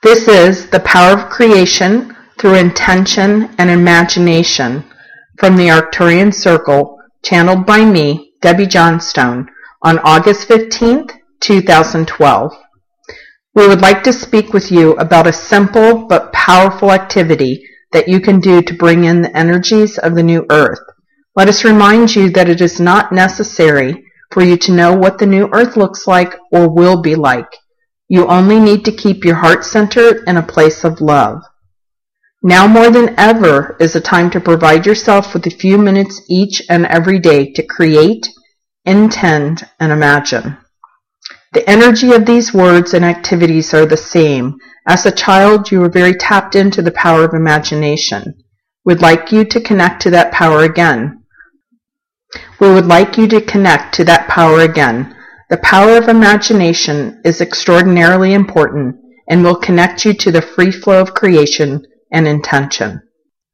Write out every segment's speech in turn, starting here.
This is The Power of Creation Through Intention and Imagination from the Arcturian Circle, channeled by me, Debbie Johnstone, on August 15th, 2012. We would like to speak with you about a simple but powerful activity that you can do to bring in the energies of the new earth. Let us remind you that it is not necessary for you to know what the new earth looks like or will be like. You only need to keep your heart centered in a place of love. Now more than ever is a time to provide yourself with a few minutes each and every day to create, intend, and imagine. The energy of these words and activities are the same. As a child, you were very tapped into the power of imagination. We'd like you to connect to that power again. The power of imagination is extraordinarily important and will connect you to the free flow of creation and intention.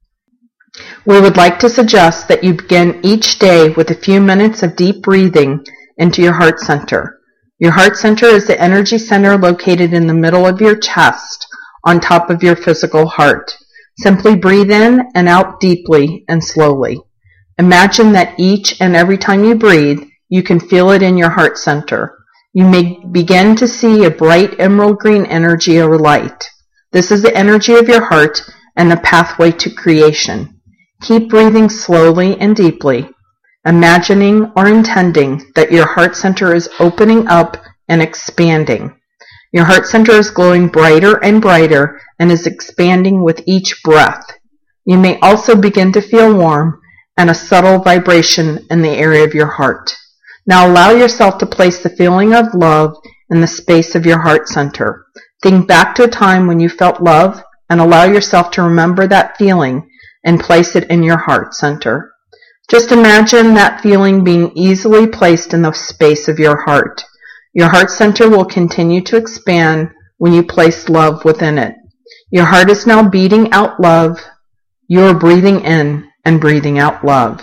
We would like to suggest that you begin each day with a few minutes of deep breathing into your heart center. Your heart center is the energy center located in the middle of your chest, on top of your physical heart. Simply breathe in and out deeply and slowly. Imagine that each and every time you breathe, you can feel it in your heart center. You may begin to see a bright emerald green energy or light. This is the energy of your heart and the pathway to creation. Keep breathing slowly and deeply, imagining or intending that your heart center is opening up and expanding. Your heart center is glowing brighter and brighter and is expanding with each breath. You may also begin to feel warm and a subtle vibration in the area of your heart. Now allow yourself to place the feeling of love in the space of your heart center. Think back to a time when you felt love and allow yourself to remember that feeling and place it in your heart center. Just imagine that feeling being easily placed in the space of your heart. Your heart center will continue to expand when you place love within it. Your heart is now beating out love. You are breathing in and breathing out love.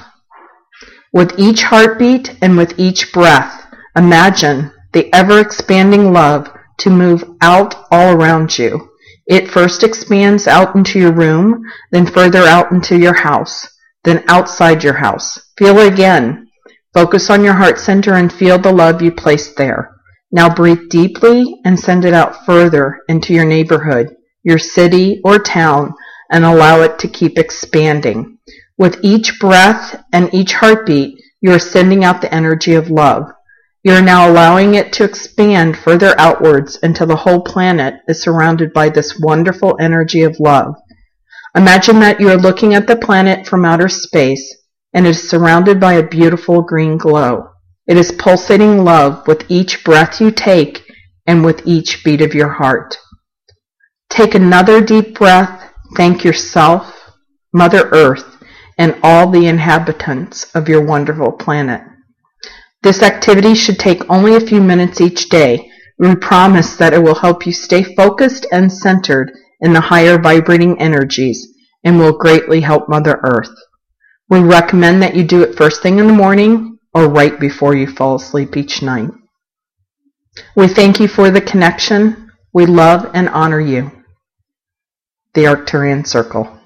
With each heartbeat and with each breath, imagine the ever-expanding love to move out all around you. It first expands out into your room, then further out into your house, then outside your house. Feel it again. Focus on your heart center and feel the love you placed there. Now breathe deeply and send it out further into your neighborhood, your city or town, and allow it to keep expanding. With each breath and each heartbeat, you are sending out the energy of love. You are now allowing it to expand further outwards until the whole planet is surrounded by this wonderful energy of love. Imagine that you are looking at the planet from outer space and it is surrounded by a beautiful green glow. It is pulsating love with each breath you take and with each beat of your heart. Take another deep breath. Thank yourself, Mother Earth, and all the inhabitants of your wonderful planet. This activity should take only a few minutes each day. We promise that it will help you stay focused and centered in the higher vibrating energies and will greatly help Mother Earth. We recommend that you do it first thing in the morning or right before you fall asleep each night. We thank you for the connection. We love and honor you. The Arcturian Circle.